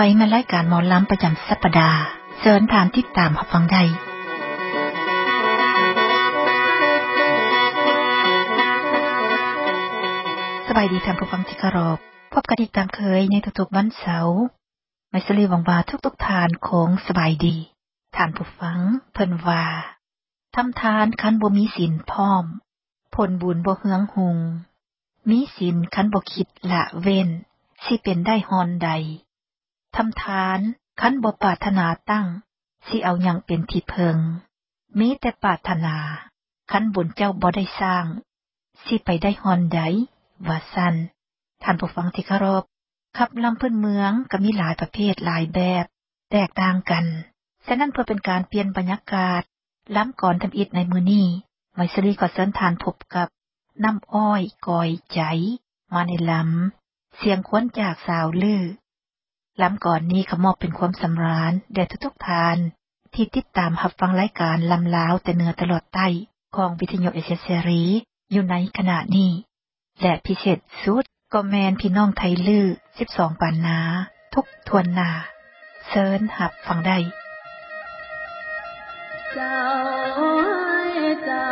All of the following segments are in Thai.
มารายการหมอลำประจำสัปดาห์เชิญทานติดตามรับฟังได้สบายดีท่านผู้ฟังที่เคารพพบกันอีกตามเคยในทุกๆวันเสาร์ไม่สลีหวังว่าทุกๆทานคงสบายดีท่านผู้ฟังเพิ่นว่าทำทานคันบ่มีศีลพร้อมผลบุญบ่เฮืองหุงมีศีลคันบ่คิดละเว้นสิเป็นได้ฮอนใดทำทานคันบ่ปรารถนาตั้งสิเอาหยังเป็นที่เพิงมีแต่ปรารถนาคันบุญเจ้าบ่ได้สร้างสิไปได้ฮอนใดว่าซั่นท่านผู้ฟังที่เคารพขับลำพื้นเมืองก็มีหลายประเภทหลายแบบแตกต่างกันฉะนั้นเพื่อเป็นการเปลี่ยนบรรยากาศล้ำก่อนทำอิฐในมื้อนี้ไมศรีก็เชิญทานพบกับน้ำอ้อยกอยใจมาในลำเสียงควนจากสาวลือล้ำก่อนนี้ขมอบเป็นความสำราญแด่ทุกๆทานที่ติดตามรับฟังรายการลำลาวแต่เหนือตลอดใต้ของวิทยุเอเชียรีอยู่ในขณะนี้และพิเศษสุดก็แมนพี่น้องไทยลือ12ปานนาทุกทวนนาเชิญรับฟังได้เจ้าเจ้า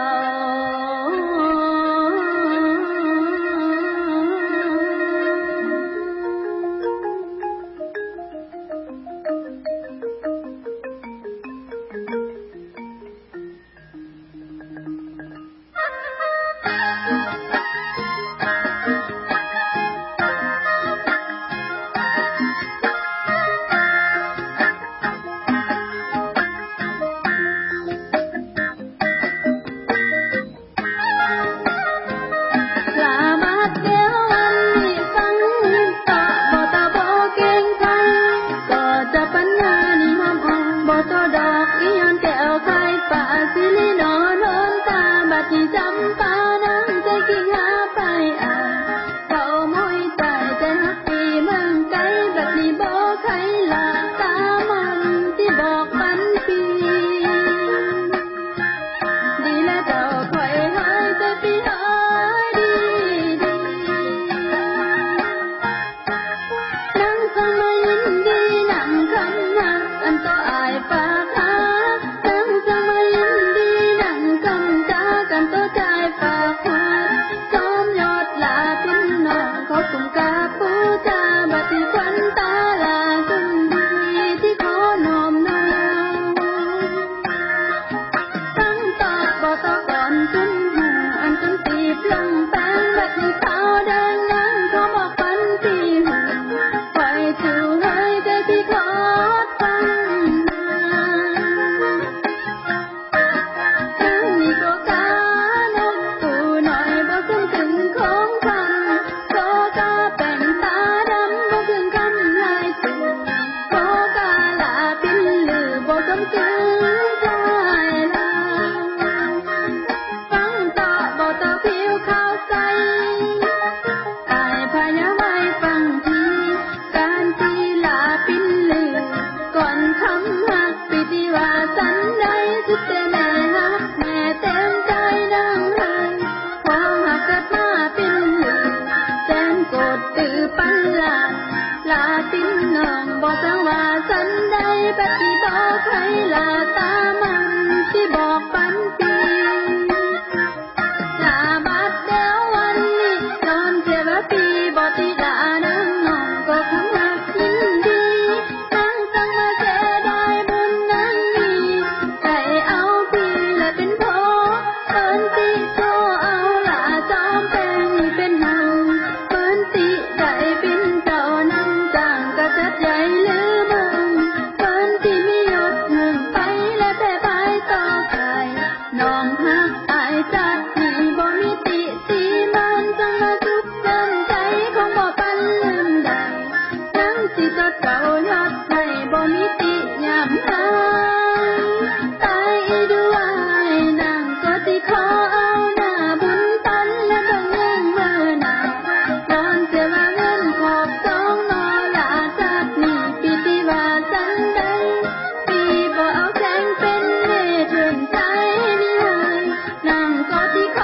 ที่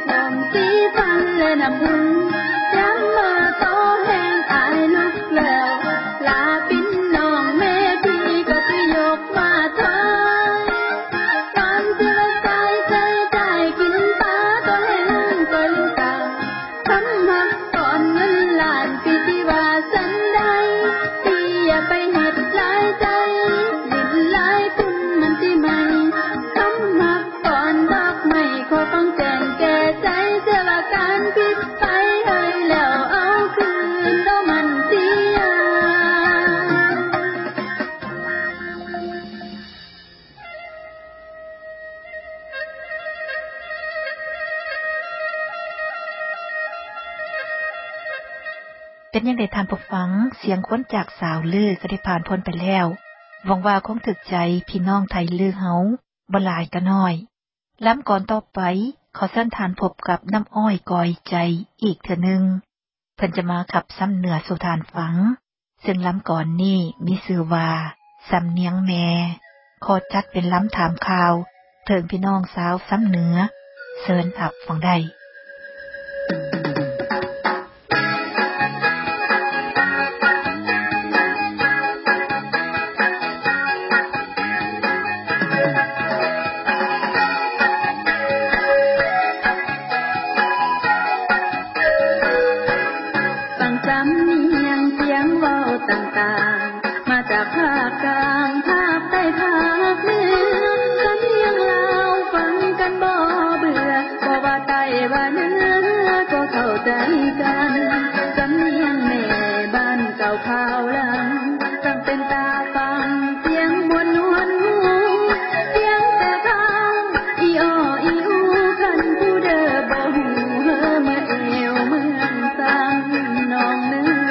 ผมสีฟันและน้ำผึ้งย้ำมาโตแห้งอายลุกแล้วลาปิ้นน้องแม่พี่ก็จะยกมาถอยตอนเจอใจใจใจกินปลาตัวแห้งตัวลูกตาทำหักก่อนเงินล้านปีที่ว่าสันใดพี่อย่าไปเฮ็ดหลายใจลิ้นหลายคุณมันสิไหมทำหักก่อนดอกไม้ขอต้องแจ้งแก่ใจเสียว่าการผิดไปเอ่ยแล้วเอาคืนโดมันเสียเป็นยังไงท่านผู้ฟังเสียงค้นจากสาวลือก็ได้ผ่านพ้นไปแล้วหวังว่าคงถึกใจพี่น้องไทยลือเฮาบ่หลายก็น้อยล้ำก่อนต่อไปขอเชิญท่านพบกับน้ำอ้อยกอยใจอีกเทื่อนึงเพิ่นจะมาขับซ้ำเหนือสู่ทานฟังซึ่งล้ำก่อนนี้มีชื่อว่าสำเนียงแม่ขอจัดเป็นล้ำถามข่าวเถิงพี่น้องสาวซ้ำเหนือเชิญอับฟังได้ต่างๆมาจากภาคกลางภาคใต้ภาคเหนือสำเนียงลาวฟังกันบ่เบื่อบ่ว่าใต้ว่าเหนือก็เข้าใจกันสำเนียงแม่บ้านเก่าข่าวหลังตั้งเป็นตาฟังเสียงมวลนวลหูเสียงแต่ข้างอีอ้ออีอูคันผู้เด้อบ่หูเฮ้อเมื่อเอวเมืองสังน้องเนื้อ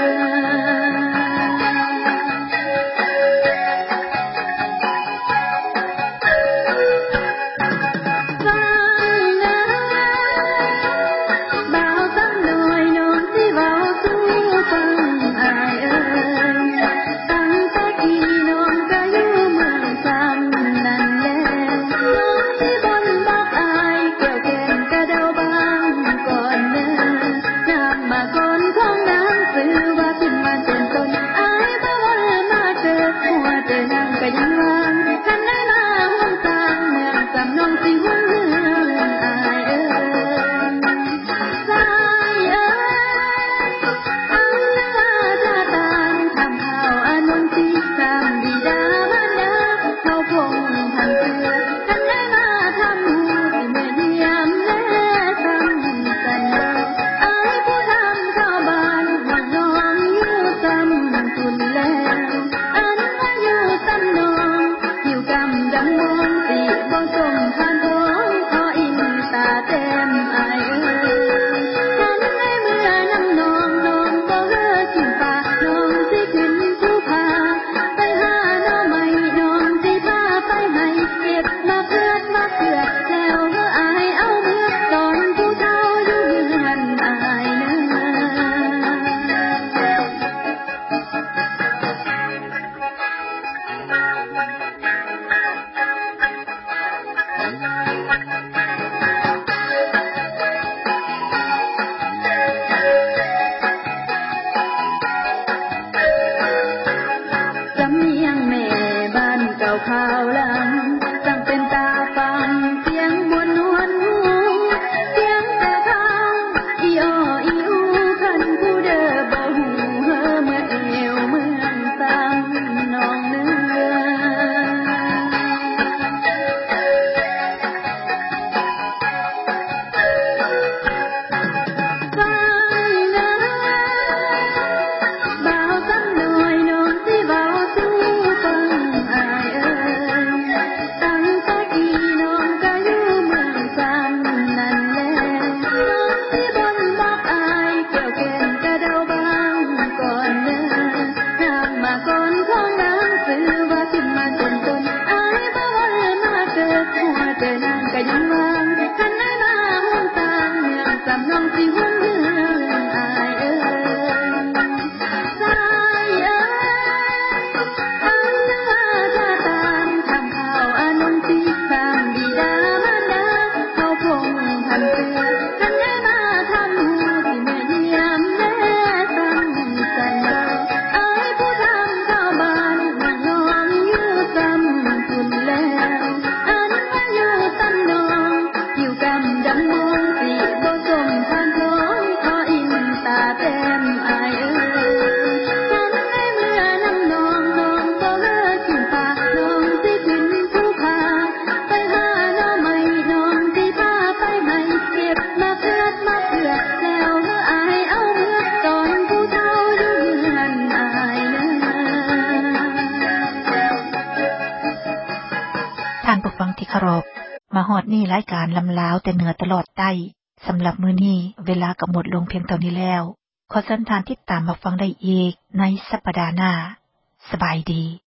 นี้รายการลำลาวแต่เหนือตลอดใต้สำหรับมื้อนี้เวลาก็หมดลงเพียงเท่านี้แล้วขอเชิญท่านติดตามมาฟังได้อีกในสัปดาห์หน้าสบายดี